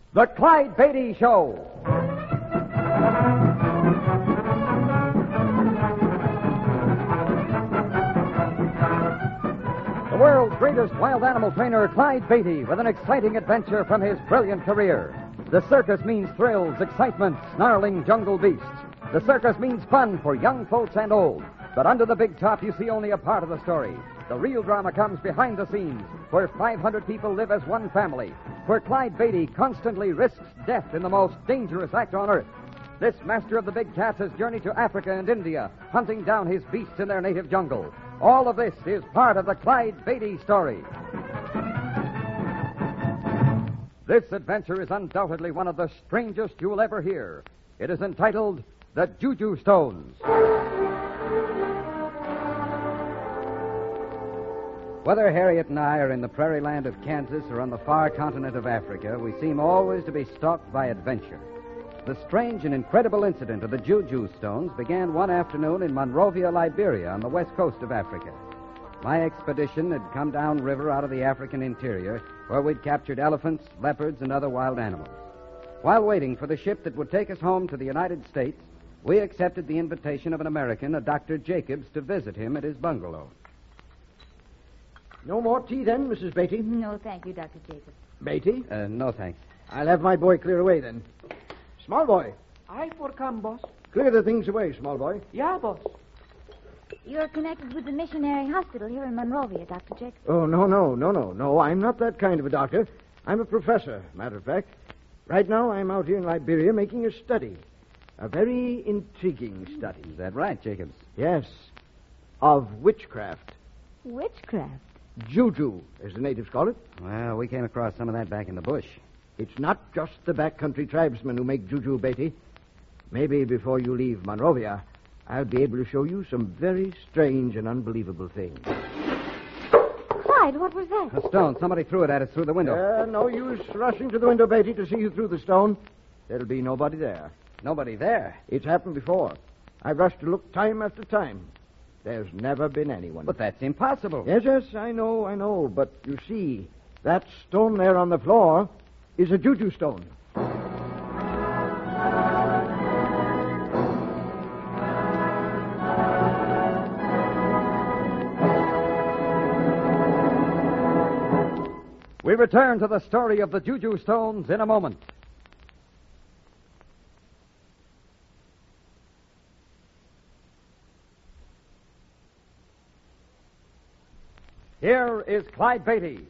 The Clyde Beatty Show. The world's greatest wild animal trainer, Clyde Beatty, with an exciting adventure from his brilliant career. The circus means thrills, excitement, snarling jungle beasts. The circus means fun for young folks and old. But under the big top, you see only a part of the story. The real drama comes behind the scenes, where 500 people live as one family, where Clyde Beatty constantly risks death in the most dangerous act on earth. This master of the big cats has journeyed to Africa and India, hunting down his beasts in their native jungle. All of this is part of the Clyde Beatty story. This adventure is undoubtedly one of the strangest you'll ever hear. It is entitled The Juju Stones. Whether Harriet and I are in the prairie land of Kansas or on the far continent of Africa, we seem always to be stalked by adventure. The strange and incredible incident of the Juju Stones began one afternoon in Monrovia, Liberia, on the west coast of Africa. My expedition had come downriver out of the African interior, where we'd captured elephants, leopards, and other wild animals. While waiting for the ship that would take us home to the United States, we accepted the invitation of an American, a Dr. Jacobs, to visit him at his bungalow. No more tea, then, Mrs. Beatty? No, thank you, Dr. Jacobs. Beatty? No, thanks. I'll have my boy clear away, then. Small boy, I come, boss. clear the things away, small boy. Yeah, boss. You're connected with the missionary hospital here in Monrovia, Dr. Jacobs. Oh, no. I'm not that kind of a doctor. I'm a professor, matter of fact. Right now, I'm out here in Liberia making a study. A very intriguing study. Is that right, Jacobs? Yes. Of witchcraft. Witchcraft? Juju, as the natives call it. Well, we came across some of that back in the bush. It's not just the backcountry tribesmen who make juju, Beatty. Maybe before you leave Monrovia, I'll be able to show you some very strange and unbelievable things. Clyde, what was that? A stone. Somebody threw it at us through the window. No use rushing to the window, Beatty, to see you through the stone. There'll be nobody there. Nobody there. It's happened before. I've rushed to look time after time. There's never been anyone. But that's impossible. Yes, I know. But you see, that stone there on the floor is a juju stone. We return to the story of the Juju Stones in a moment. Here is Clyde Beatty.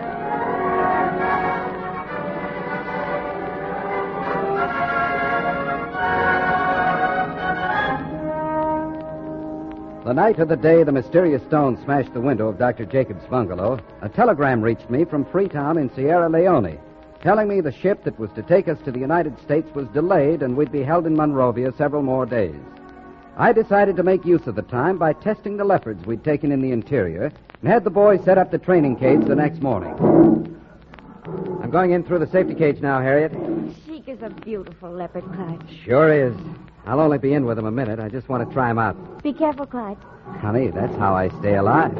The night of the day the mysterious stone smashed the window of Dr. Jacobs' bungalow, a telegram reached me from Freetown in Sierra Leone, telling me the ship that was to take us to the United States was delayed and we'd be held in Monrovia several more days. I decided to make use of the time by testing the leopards we'd taken in the interior and had the boys set up the training cage the next morning. I'm going in through the safety cage now, Harriet. Sheik is a beautiful leopard, Clyde. Sure is. I'll only be in with him a minute. I just want to try him out. Be careful, Clyde. Honey, that's how I stay alive.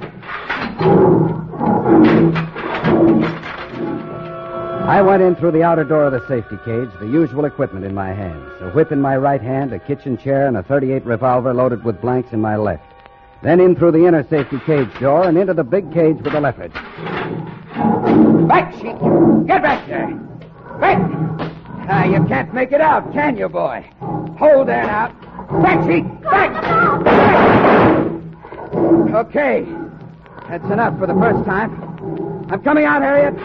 I went in through the outer door of the safety cage, the usual equipment in my hands. A whip in my right hand, a kitchen chair, and a .38 revolver loaded with blanks in my left. Then in through the inner safety cage door and into the big cage with the leopard. Back, Sheik! Get back there! Back! You can't make it out, can you, boy? Hold there now. Back, Sheik! Back! Okay. That's enough for the first time. I'm coming out, Harriet.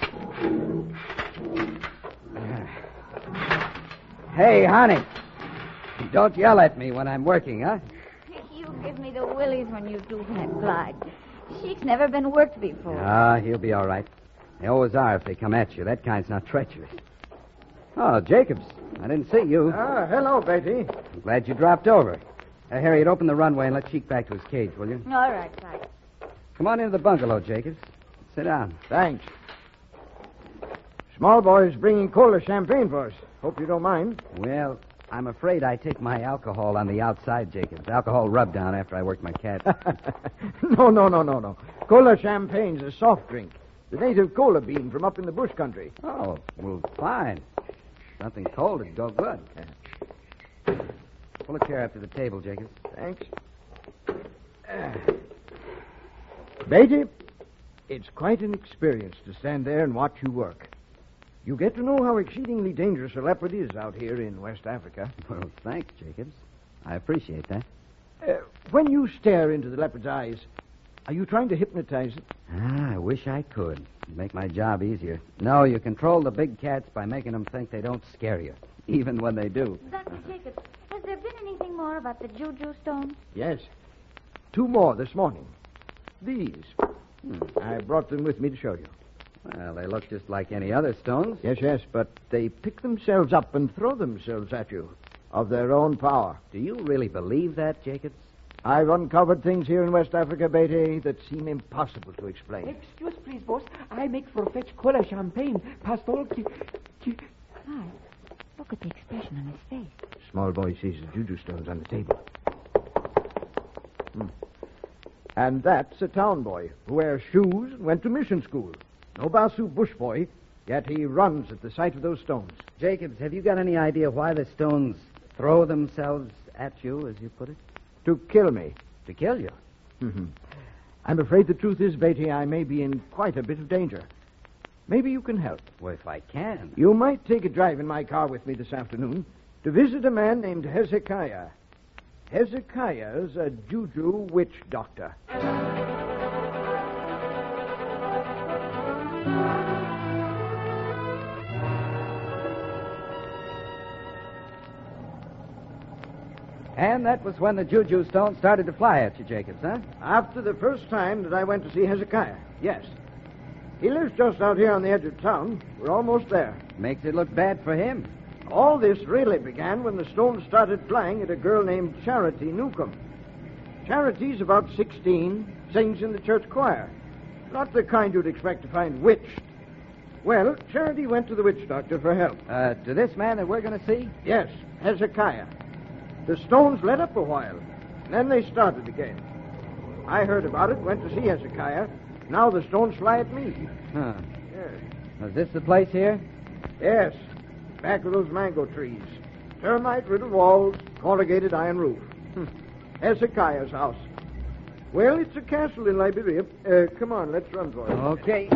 Hey, honey. Don't yell at me when I'm working, huh? You give me the willies when you do that, Clyde. Sheik's never been worked before. Ah, he'll be all right. They always are if they come at you. That kind's not treacherous. Oh, Jacobs. I didn't see you. Hello, Beatty. I'm glad you dropped over. Harriet, open the runway and let Sheik back to his cage, will you? All right, Clyde. Come on into the bungalow, Jacobs. Sit down. Thanks. Small boy's bringing cola champagne for us. Hope you don't mind. Well, I'm afraid I take my alcohol on the outside, Jacobs. Alcohol rub down after I work my cat. No. Cola champagne's a soft drink. The native cola bean from up in the bush country. Oh, well, fine. Something cold would go good. Pull a chair up to the table, Jacobs. Thanks. Beatty, it's quite an experience to stand there and watch you work. You get to know how exceedingly dangerous a leopard is out here in West Africa. Well, thanks, Jacobs. I appreciate that. When you stare into the leopard's eyes, are you trying to hypnotize it? I wish I could. It'd make my job easier. No, you control the big cats by making them think they don't scare you, even when they do. Dr. Jacobs, has there been anything more about the juju stones? Yes. 2 more this morning. These. I brought them with me to show you. Well, they look just like any other stones. Yes, but they pick themselves up and throw themselves at you of their own power. Do you really believe that, Jacobs? I've uncovered things here in West Africa, Beatty, that seem impossible to explain. Excuse, please, boss. I make for fetch cola champagne. Pastol. Hi. Look at the expression on his face. Small boy sees the juju stones on the table. And that's a town boy who wears shoes and went to mission school. No Basu bush boy, yet he runs at the sight of those stones. Jacobs, have you got any idea why the stones throw themselves at you, as you put it? To kill me. To kill you? I'm afraid the truth is, Beatty, I may be in quite a bit of danger. Maybe you can help. Well, if I can. You might take a drive in my car with me this afternoon to visit a man named Hezekiah. Hezekiah's a juju witch doctor. And that was when the juju stone started to fly at you, Jacobs, huh? After the first time that I went to see Hezekiah, yes. He lives just out here on the edge of town. We're almost there. Makes it look bad for him. All this really began when the stones started flying at a girl named Charity Newcomb. Charity's about 16, sings in the church choir. Not the kind you'd expect to find witched. Well, Charity went to the witch doctor for help. To this man that we're going to see? Yes, Hezekiah. The stones let up a while, and then they started again. I heard about it, went to see Hezekiah. Now the stones fly at me. Huh. Yes. Is this the place here? Yes, back of those mango trees. Termite riddled walls, corrugated iron roof. Hezekiah's house. Well, it's a castle in Liberia. Come on, let's run for it. Okay.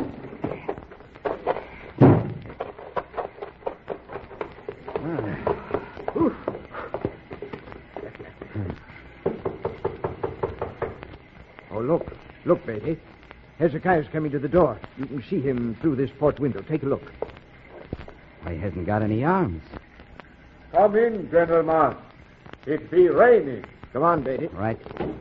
Oh, look, Beatty. Hezekiah's coming to the door. You can see him through this port window. Take a look. He hasn't got any arms. Come in, gentlemen. It be raining. Come on, Beatty. Right.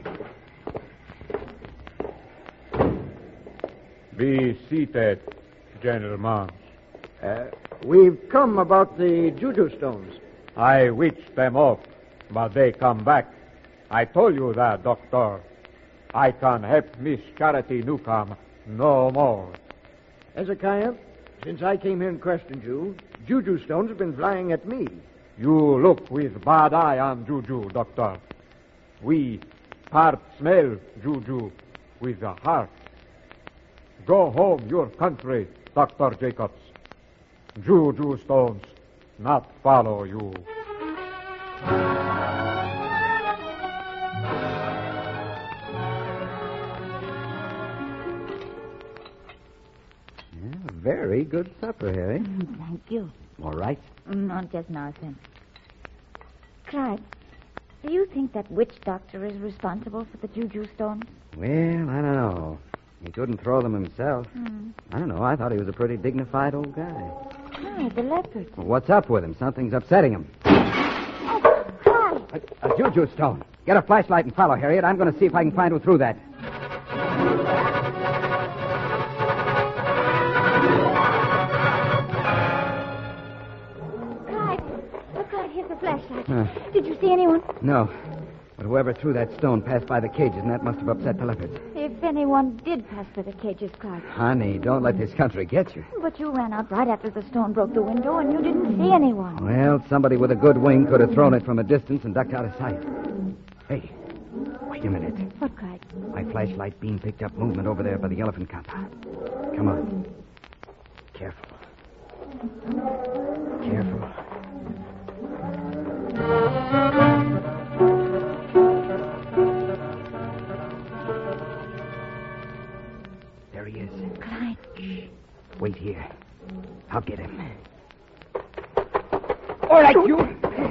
Be seated, gentlemen. We've come about the juju stones. I witched them off, but they come back. I told you that, Doctor. I can help Miss Charity Newcomb no more. Hezekiah, since I came here and questioned you, juju stones have been flying at me. You look with bad eye on juju, Doctor. We part smell juju with the heart. Go home, your country, Dr. Jacobs. Juju stones not follow you. Very good supper, Harry. Thank you. All right. Not just now, thanks. Clyde, do you think that witch doctor is responsible for the juju stones? Well, I don't know. He couldn't throw them himself. I don't know. I thought he was a pretty dignified old guy. Clyde, the leopard. Well, what's up with him? Something's upsetting him. Oh, Clyde. A juju stone. Get a flashlight and follow, Harriet. I'm going to see if I can find who threw that. Flashlight. Did you see anyone? No. But whoever threw that stone passed by the cages, and that must have upset the leopards. If anyone did pass by the cages, Clyde. Honey, don't let this country get you. But you ran out right after the stone broke the window, and you didn't see anyone. Well, somebody with a good wing could have thrown it from a distance and ducked out of sight. Hey, wait a minute. What, Clyde? My flashlight beam picked up movement over there by the elephant compound. Come on. Careful. Careful. There he is. Clyde. Wait here. I'll get him. All right, you.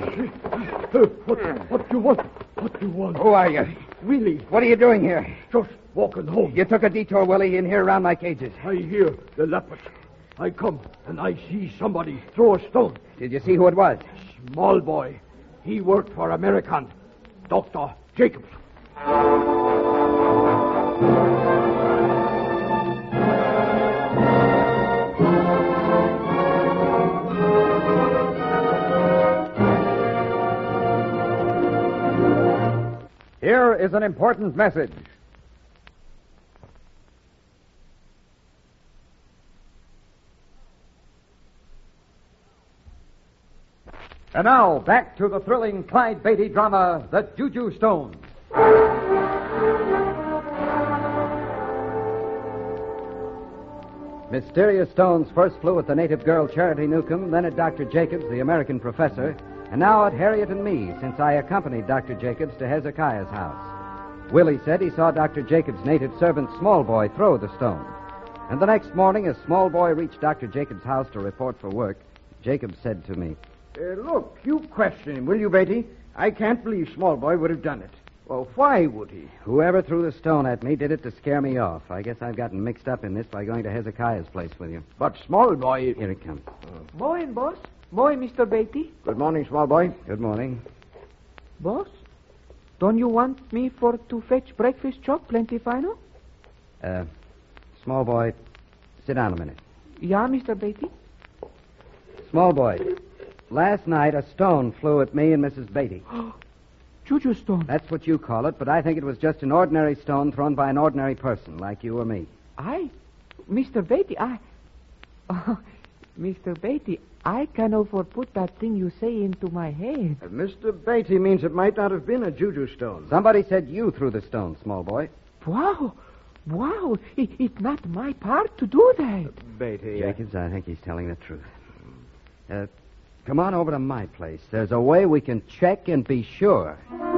What do you want? What do you want? Who are you? Willie, What are you doing here? just walking home. You took a detour, Willie, in here around my cages. I hear the leopard. I come and I see somebody throw a stone. Did you see who it was? Small boy. He worked for American. Dr. Jacobs. Here is an important message. And now, back to the thrilling Clyde Beatty drama, The Juju Stone. Mysterious stones first flew at the native girl Charity Newcomb, then at Dr. Jacobs, the American professor, and now at Harriet and me, since I accompanied Dr. Jacobs to Hezekiah's house. Willie said he saw Dr. Jacobs' native servant, Small Boy, throw the stone. And the next morning, as Small Boy reached Dr. Jacobs' house to report for work, Jacobs said to me, Look, you question him, will you, Beatty? I can't believe Small Boy would have done it. Well, why would he? "Whoever threw the stone at me did it to scare me off. I guess I've gotten mixed up in this by going to Hezekiah's place with you." But Small Boy... Here it comes. Morning, boss. Morning, Mr. Beatty. Good morning, Small Boy. Good morning. Boss, don't you want me for to fetch breakfast chop plenty fino? Small Boy, sit down a minute. Yeah, Mr. Beatty? Small Boy, last night a stone flew at me and Mrs. Beatty. Juju stone. That's what you call it, but I think it was just an ordinary stone thrown by an ordinary person like you or me. Mr. Beatty, Mr. Beatty, I can afford put that thing you say into my head. Mr. Beatty means it might not have been a juju stone. Somebody said you threw the stone, Small Boy. Wow. It's not my part to do that. Beatty... Jacobs, I think he's telling the truth. Come on over to my place. There's a way we can check and be sure.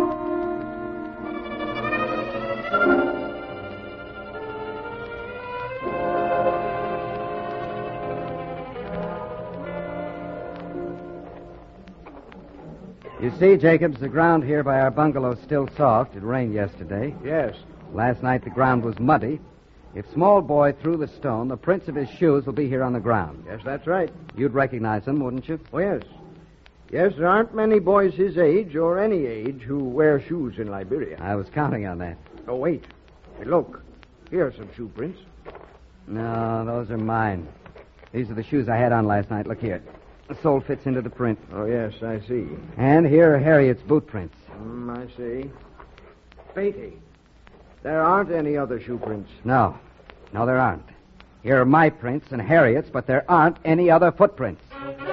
You see, Jacobs, the ground here by our bungalow's still soft. It rained yesterday. Yes. Last night the ground was muddy. If Small Boy threw the stone, the prints of his shoes will be here on the ground. Yes, that's right. You'd recognize them, wouldn't you? Oh, yes. Yes, there aren't many boys his age or any age who wear shoes in Liberia. I was counting on that. Oh, wait. Hey, look. Here are some shoe prints. No, those are mine. These are the shoes I had on last night. Look here. The sole fits into the print. Oh, yes, I see. And here are Harriet's boot prints. I see. Beatty, there aren't any other shoe prints. No, there aren't. Here are my prints and Harriet's, but there aren't any other footprints.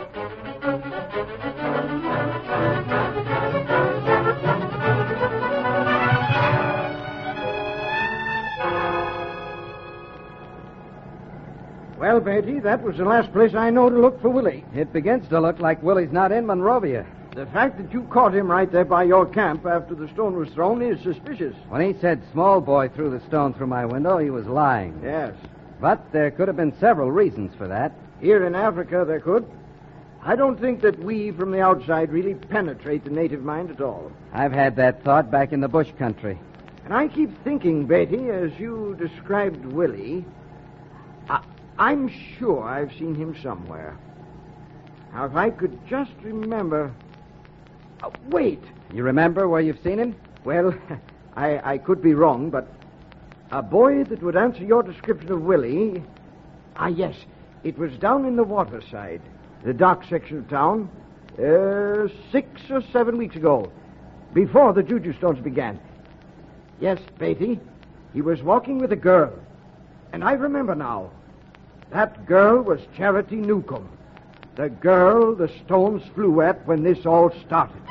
Well, Beatty, that was the last place I know to look for Willie. It begins to look like Willie's not in Monrovia. The fact that you caught him right there by your camp after the stone was thrown is suspicious. When he said Small Boy threw the stone through my window, he was lying. Yes. But there could have been several reasons for that. Here in Africa, there could. I don't think that we from the outside really penetrate the native mind at all. I've had that thought back in the bush country. And I keep thinking, Beatty, as you described Willie, I'm sure I've seen him somewhere. Now, if I could just remember... wait. You remember where you've seen him? Well, I could be wrong, but a boy that would answer your description of Willie... yes. It was down in the waterside, the dock section of town, 6 or 7 weeks ago, before the Juju stones began. Yes, Beatty, he was walking with a girl. And I remember now. That girl was Charity Newcomb, the girl the stones flew at when this all started.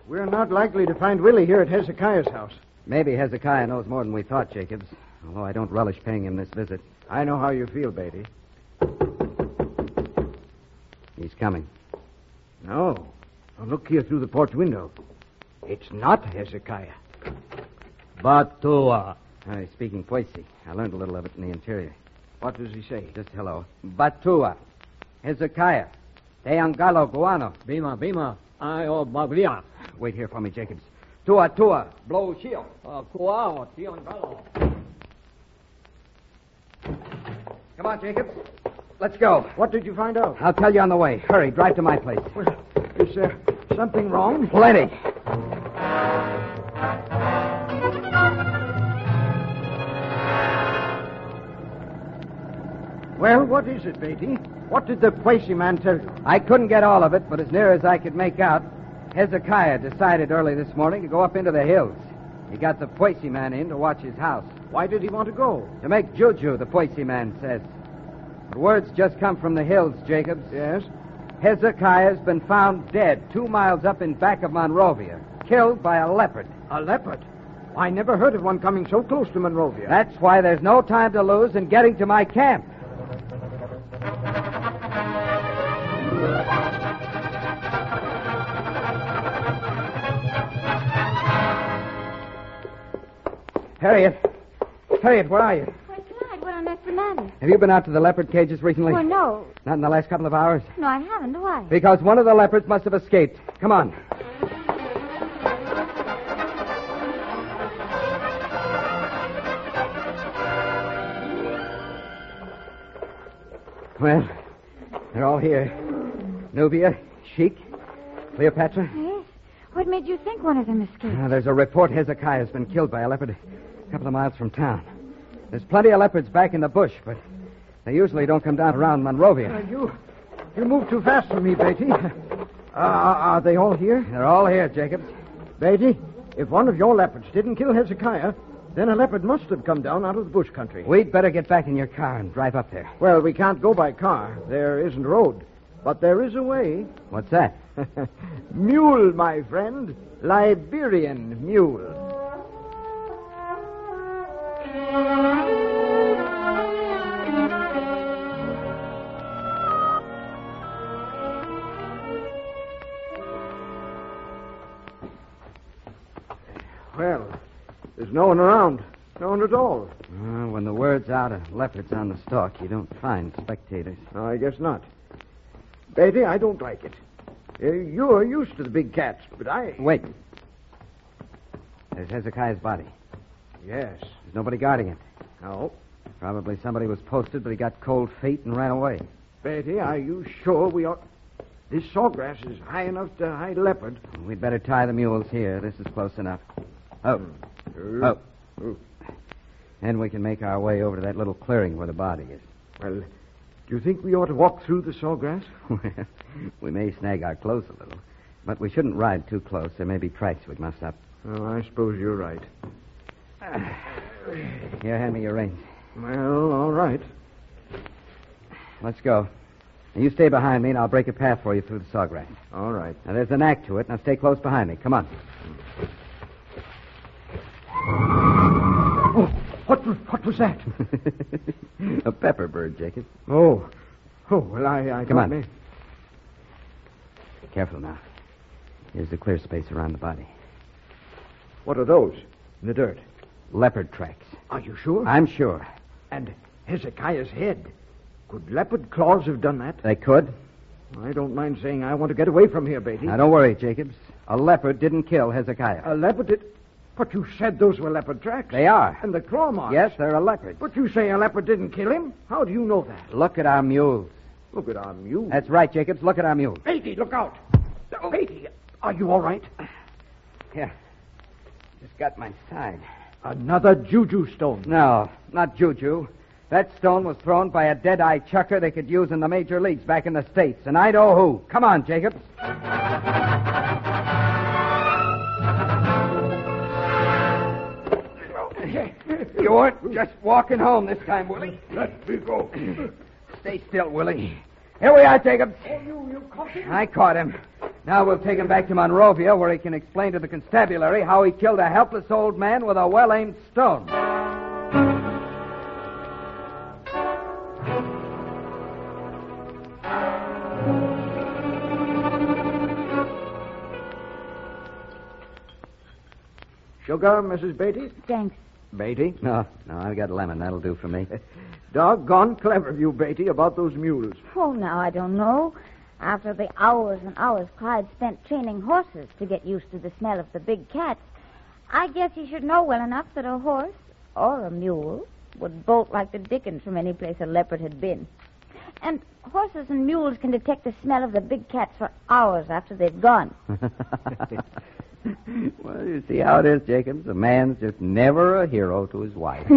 We're not likely to find Willie here at Hezekiah's house. Maybe Hezekiah knows more than we thought, Jacobs, although I don't relish paying him this visit. I know how you feel, Beatty. He's coming. No. Now look here through the porch window. It's not Hezekiah. Batua. He's speaking Poisi. I learned a little of it in the interior. What does he say? Just hello. Batua. Hezekiah. Teangalo Guano. Bima. Ayo Bablia. Wait here for me, Jacobs. Tua. Blow shield. Kuao, Tiongalo. Come on, Jacobs. Let's go. What did you find out? I'll tell you on the way. Hurry, drive to my place. Well, is there something wrong? Plenty. Well, what is it, Beatty? What did the Poisi man tell you? I couldn't get all of it, but as near as I could make out, Hezekiah decided early this morning to go up into the hills. He got the Poisi man in to watch his house. Why did he want to go? To make juju, the Poisi man says. But word's just come from the hills, Jacobs. Yes? Hezekiah's been found dead 2 miles up in back of Monrovia, killed by a leopard. A leopard? I never heard of one coming so close to Monrovia. That's why there's no time to lose in getting to my camp. Harriet, where are you? Why, Clyde, what on earth's the matter? Have you been out to the leopard cages recently? Well, no. Not in the last couple of hours? No, I haven't. Why? Because one of the leopards must have escaped. Come on. Well, they're all here. Nubia, Sheik, Cleopatra. Yes. What made you think one of them escaped? There's a report Hezekiah's been killed by a leopard a couple of miles from town. There's plenty of leopards back in the bush, but they usually don't come down around Monrovia. You moved too fast for me, Beatty. Are they all here? They're all here, Jacobs. Beatty, if one of your leopards didn't kill Hezekiah, then a leopard must have come down out of the bush country. We'd better get back in your car and drive up there. Well, we can't go by car. There isn't a road. But there is a way. What's that? Mule, my friend. Liberian mule. Well, there's no one around. No one at all. When the word's out of leopards on the stalk, you don't find spectators. No, I guess not. Beatty, I don't like it. You're used to the big cats, but I... Wait. There's Hezekiah's body. Yes. There's nobody guarding it. No. Probably somebody was posted, but he got cold feet and ran away. Beatty, are you sure we ought... This sawgrass is high enough to hide a leopard. We'd better tie the mules here. This is close enough. Oh. Then we can make our way over to that little clearing where the body is. Well, do you think we ought to walk through the sawgrass? Well, we may snag our clothes a little, but we shouldn't ride too close. There may be tracks we'd mess up. Oh, I suppose you're right. Here, hand me your reins. Well, all right. Let's go. Now, you stay behind me, and I'll break a path for you through the sawgrass. All right. Now, there's a knack to it. Now, stay close behind me. Come on. Oh, what was that? A pepper bird, Jacob. Oh, well, I Come on. Be careful now. Here's the clear space around the body. What are those in the dirt? Leopard tracks. Are you sure? I'm sure. And Hezekiah's head. Could leopard claws have done that? They could. I don't mind saying I want to get away from here, Beatty. Now, don't worry, Jacobs. A leopard didn't kill Hezekiah. A leopard did... But you said those were leopard tracks. They are. And the claw marks. Yes, they're a leopard. But you say a leopard didn't kill him? How do you know that? Look at our mules. Look at our mule. That's right, Jacobs. Look at our mules. Beatty, look out. Beatty, are you all right? Yeah. Just got my side. Another juju stone. No, not juju. That stone was thrown by a dead-eye chucker they could use in the major leagues back in the States, and I know who. Come on, Jacobs. You weren't just walking home this time, Willie. Let me go. Stay still, Willie. Here we are, Jacobs. Oh, you caught him? I caught him. Now we'll take him back to Monrovia, where he can explain to the constabulary how he killed a helpless old man with a well-aimed stone. Sugar, Mrs. Beatty? Thanks. Beatty? No, I got lemon. That'll do for me. Doggone clever of you, Beatty, about those mules. Oh, now, I don't know. After the hours and hours Clyde spent training horses to get used to the smell of the big cats, I guess he should know well enough that a horse or a mule would bolt like the dickens from any place a leopard had been. And horses and mules can detect the smell of the big cats for hours after they've gone. Well, you see how it is, Jacobs. A man's just never a hero to his wife.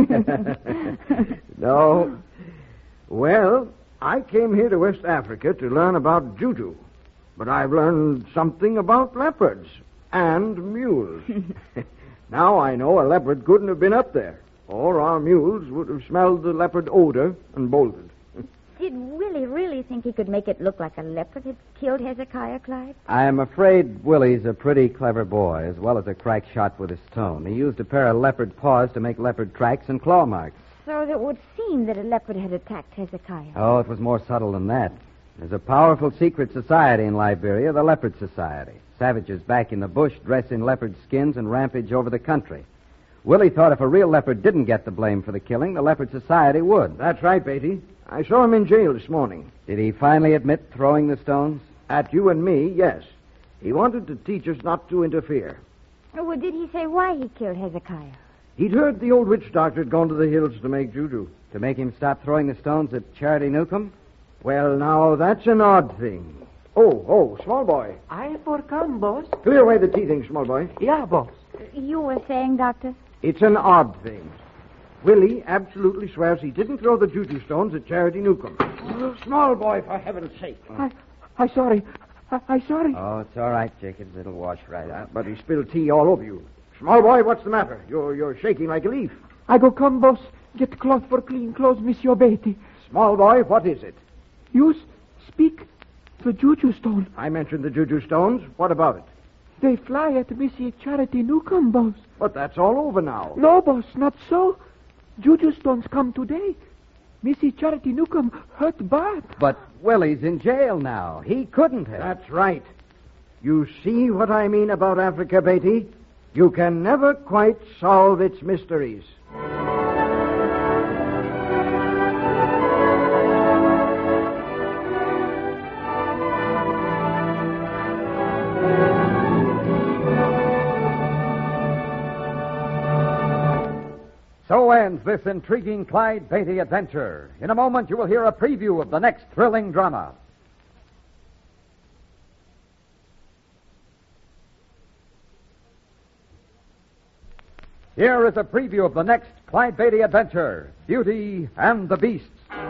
No. Well, I came here to West Africa to learn about juju, but I've learned something about leopards and mules. Now I know a leopard couldn't have been up there, or our mules would have smelled the leopard odor and bolted. Did Willie really think he could make it look like a leopard had killed Hezekiah, Clyde? I'm afraid Willie's a pretty clever boy, as well as a crack shot with his stone. He used a pair of leopard paws to make leopard tracks and claw marks. So it would seem that a leopard had attacked Hezekiah. Oh, it was more subtle than that. There's a powerful secret society in Liberia, the Leopard Society. Savages back in the bush dress in leopard skins and rampage over the country. Willie thought if a real leopard didn't get the blame for the killing, the Leopard Society would. That's right, Beatty. I saw him in jail this morning. Did he finally admit throwing the stones? At you and me, yes. He wanted to teach us not to interfere. Oh, well, did he say why he killed Hezekiah? He'd heard the old witch doctor had gone to the hills to make juju. To make him stop throwing the stones at Charity Newcomb? Well, now, that's an odd thing. Oh, small boy. I come, boss. Clear away the tea things, small boy. Yeah, boss. You were saying, Doctor? It's an odd thing. Willie absolutely swears he didn't throw the juju stones at Charity Newcomb. Small boy, for heaven's sake. I sorry. I sorry. Oh, it's all right, Jacobs. It'll wash right out. But he spilled tea all over you. Small boy, what's the matter? You're shaking like a leaf. I go come, boss. Get cloth for clean clothes, Monsieur Beatty. Small boy, what is it? You speak the juju stone. I mentioned the juju stones. What about it? They fly at Missy Charity Newcomb, boss. But that's all over now. No, boss, not so. Juju stones come today. Missy Charity Newcomb hurt bad. But Willie's in jail now. He couldn't have. That's right. You see what I mean about Africa, Beatty? You can never quite solve its mysteries. So ends this intriguing Clyde Beatty adventure. In a moment, you will hear a preview of the next thrilling drama. Here is a preview of the next Clyde Beatty adventure, Beauty and the Beasts.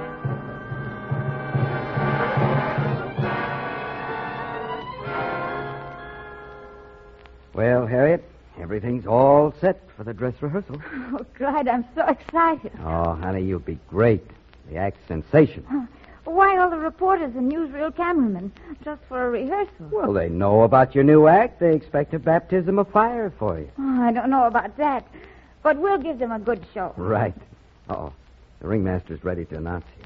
Well, Harriet, everything's all set for the dress rehearsal. Oh, Clyde, I'm so excited. Oh, honey, you'll be great. The act's sensational. Why all the reporters and newsreel cameramen? Just for a rehearsal? Well, they know about your new act. They expect a baptism of fire for you. Oh, I don't know about that. But we'll give them a good show. Right. Uh-oh. The ringmaster's ready to announce you.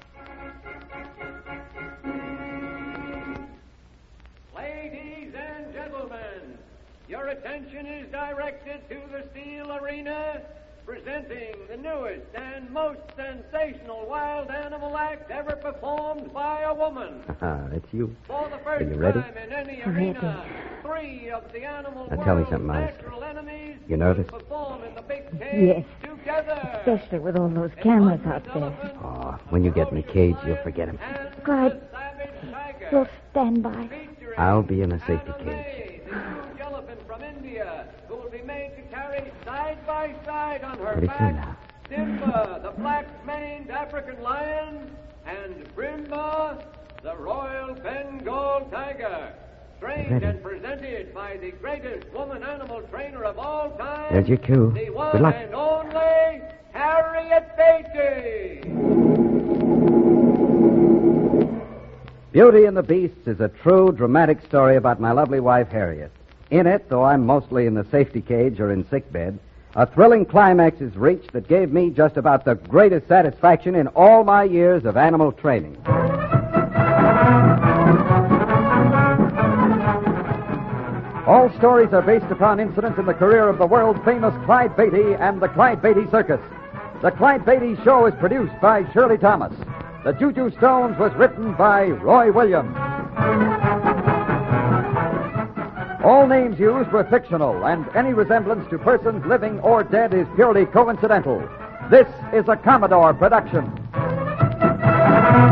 Ladies and gentlemen, your attention is directed to the Steel Arena, presenting the newest and most sensational wild animal act ever performed by a woman. That's you. For the Are first you ready? time in any arena, three of the animal Now tell me world's something, honest. natural enemies You nervous? will perform in the big cage Yes. together. Especially with all those cameras out there. Oh, when you get in the cage, you'll forget him. Clyde, we'll stand by. I'll be in a safety cage. The huge elephant from India, who will be made to carry side by side on her Pretty soon back now. Simba, the black-maned African lion, and Brimba, the royal Bengal tiger. Trained Ready. and presented by the greatest woman animal trainer of all time. There's your cue. The one Good luck. and only Harriet Beatty. Beauty and the Beasts is a true, dramatic story about my lovely wife, Harriet. In it, though I'm mostly in the safety cage or in sickbed, a thrilling climax is reached that gave me just about the greatest satisfaction in all my years of animal training. All stories are based upon incidents in the career of the world-famous Clyde Beatty and the Clyde Beatty Circus. The Clyde Beatty Show is produced by Shirley Thomas. The Juju Stones was written by Roy Williams. All names used were fictional, and any resemblance to persons living or dead is purely coincidental. This is a Commodore production.